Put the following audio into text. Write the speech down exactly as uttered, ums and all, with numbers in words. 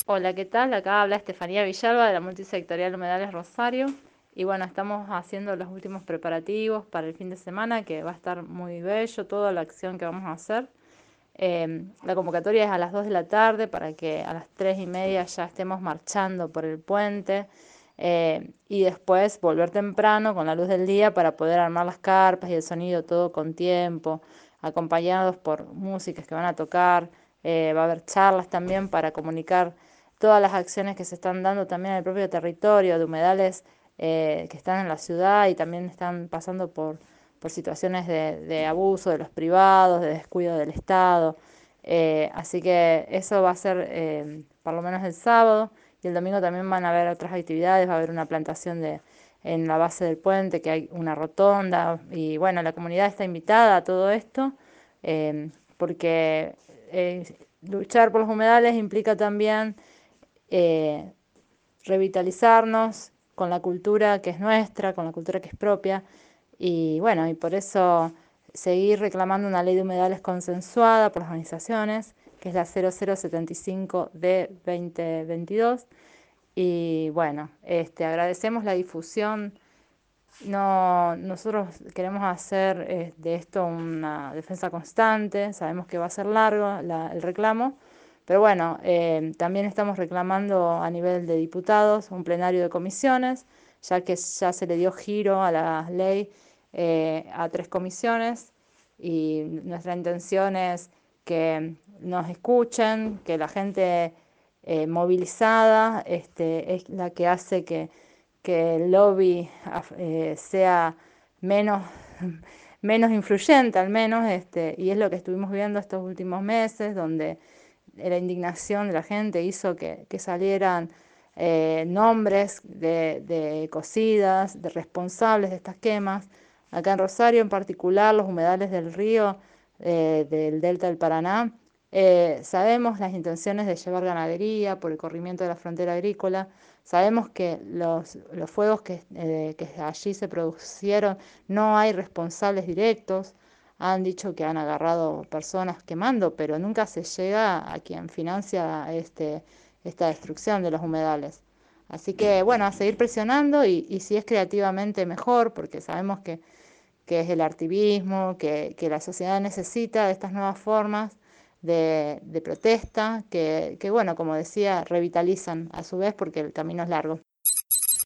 Hola, ¿qué tal? Acá habla Estefanía Villalba de la Multisectorial Humedales Rosario. Y bueno, estamos haciendo los últimos preparativos para el fin de semana, que va a estar muy bello, toda la acción que vamos a hacer. Eh, la convocatoria es a las dos de la tarde para que a las tres y media ya estemos marchando por el puente. Eh, y después volver temprano con la luz del día para poder armar las carpas y el sonido todo con tiempo, acompañados por músicas que van a tocar. Eh, va a haber charlas también para comunicar todas las acciones que se están dando también en el propio territorio de humedales eh, que están en la ciudad y también están pasando por, por situaciones de, de abuso de los privados, de descuido del Estado. Eh, así que eso va a ser eh, por lo menos el sábado, y el domingo también van a haber otras actividades, va a haber una plantación de, en la base del puente, que hay una rotonda, y bueno, la comunidad está invitada a todo esto, eh, porque eh, luchar por los humedales implica también eh, revitalizarnos con la cultura que es nuestra, con la cultura que es propia, y bueno, y por eso seguir reclamando una ley de humedales consensuada por las organizaciones, que es la cero cero setenta y cinco de veinte veintidós. Y bueno, este, agradecemos la difusión. No, nosotros queremos hacer eh, de esto una defensa constante, sabemos que va a ser largo la- el reclamo, pero bueno, eh, también estamos reclamando a nivel de diputados un plenario de comisiones, ya que ya se le dio giro a la ley eh, a tres comisiones, y nuestra intención es que nos escuchen, que la gente eh, movilizada este, es la que hace que que el lobby eh, sea menos, menos influyente al menos, este, y es lo que estuvimos viendo estos últimos meses, donde la indignación de la gente hizo que, que salieran eh, nombres de, de ecocidas, de responsables de estas quemas. Acá en Rosario en particular, los humedales del río, eh, del delta del Paraná, eh, sabemos las intenciones de llevar ganadería por el corrimiento de la frontera agrícola. Sabemos que los, los fuegos que, eh, que allí se produjeron no hay responsables directos. Han dicho que han agarrado personas quemando, pero nunca se llega a quien financia este, esta destrucción de los humedales. Así que bueno, a seguir presionando, y, y si es creativamente mejor, porque sabemos que, que es el activismo, que, que la sociedad necesita de estas nuevas formas de, de protesta, que, que bueno, como decía, revitalizan a su vez porque el camino es largo.